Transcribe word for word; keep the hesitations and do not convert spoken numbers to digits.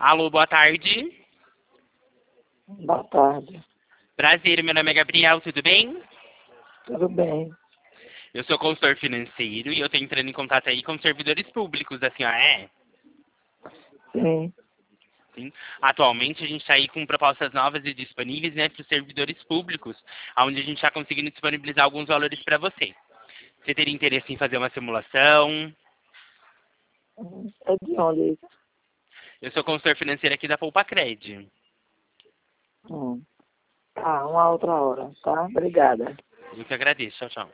Alô, boa tarde. Boa tarde. Prazer, meu nome é Gabriel, tudo bem? Tudo bem? Eu sou consultor financeiro e eu estou entrando em contato aí com servidores públicos da senhora, é? Sim. Sim. Atualmente a gente está aí com propostas novas e disponíveis, né, para os servidores públicos, onde a gente está conseguindo disponibilizar alguns valores para você. Você teria interesse em fazer uma simulação? É de onde isso? Eu sou consultor financeiro aqui da Poupacred. Hum. Tá, uma outra hora, tá? Obrigada. Eu que agradeço. Tchau, tchau.